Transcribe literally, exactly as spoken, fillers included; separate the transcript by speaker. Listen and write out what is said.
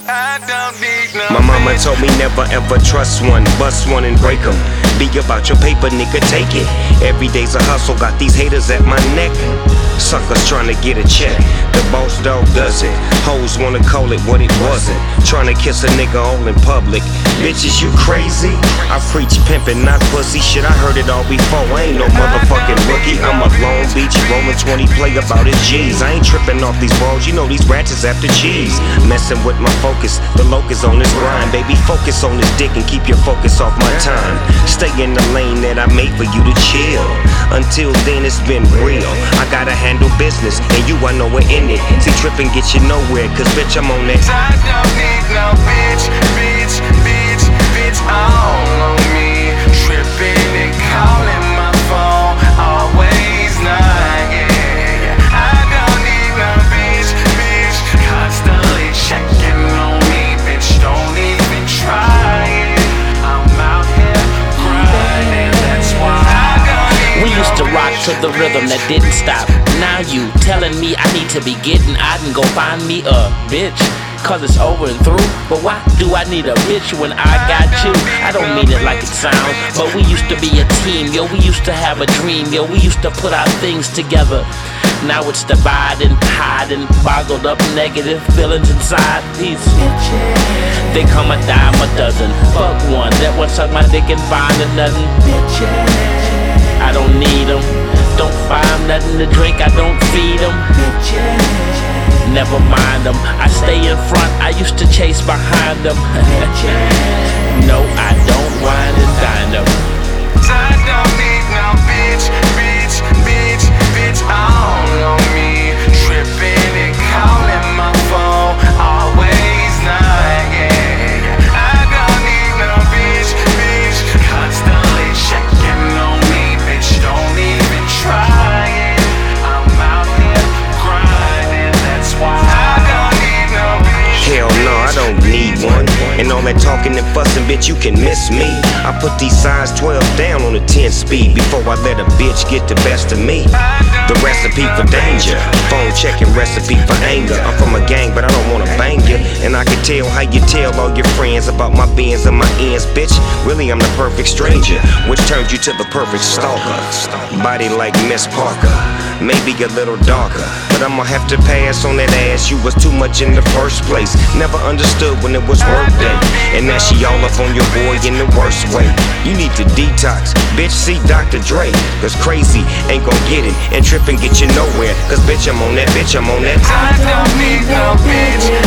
Speaker 1: I don't need no
Speaker 2: My mama told me never ever trust one, bust one and break 'em. Be about your paper, nigga, take it. Every day's a hustle, got these haters at my neck. Suckers trying to get a check, the boss dog does it. Hoes wanna call it what it wasn't. Trying to kiss a nigga all in public. Bitches, you crazy? I preach pimpin', not pussy. Shit, I heard it all before. I ain't no motherfucking rookie. I'm a Long Beach rollin' twenty play about his G's. I ain't trippin' off these balls, you know these rats is after cheese. Messin' with my focus, the locust on this grind. Baby, focus on this dick and keep your focus off my time. Stay in the lane that I made for you to chill. Until then, it's been real. I gotta handle business, and you, I know we're in it. See, trippin' get you nowhere, cause bitch, I'm on that.
Speaker 1: I don't need no bitch, bitch, bitch, bitch all on me. Trippin' and calling my phone, always not, yeah. I don't need no bitch, bitch, constantly checking on me. Bitch, don't even try it. I'm out here grinding, that's why I don't need
Speaker 3: We used to
Speaker 1: no
Speaker 3: rock
Speaker 1: bitch,
Speaker 3: to the rhythm that didn't stop. Now you telling me I need to be getting out and go find me a bitch, cause it's over and through. But why do I need a bitch when I got you? I don't mean it like it sounds, but we used to be a team. Yo, we used to have a dream. Yo, we used to put our things together. Now it's dividing, hiding, boggled up negative feelings inside these bitches. They come a dime a dozen. Fuck one that wants suck my dick and find nothing. Bitches. I don't need them. Don't buy them nothing to drink, I don't feed them. Bitches. Never mind them, I stay in front, I used to chase behind them. No, I don't whine and dine them.
Speaker 1: I don't need no bitch, bitch, bitch, bitch all on me. Trippin' and calling my phone, always not, yeah. I don't need no bitch, bitch, constantly checking on me. Bitch, don't even try it. I'm out here grinding, that's why I don't need no bitch.
Speaker 2: Hell no, I don't need one. And all that talking and fussing, bitch, you can miss me. I put these size twelve down on a ten speed before I let a bitch get the best of me. The recipe for danger, phone checking recipe for anger. I'm from a gang, but I don't wanna bang you. And I can tell how you tell all your friends about my bins and my ends, bitch. Really, I'm the perfect stranger, which turns you to the perfect stalker. Body like Miss Parker, maybe a little darker, but I'ma have to pass on that ass. You was too much in the first place. Never understood when it was work day, and now she all up on your boy in the worst way. You need to detox, bitch, see Doctor Dre, cause crazy ain't gon' get it, and trippin' get you nowhere, cause bitch, I'm on that, bitch, I'm on that.
Speaker 1: I don't need no bitch,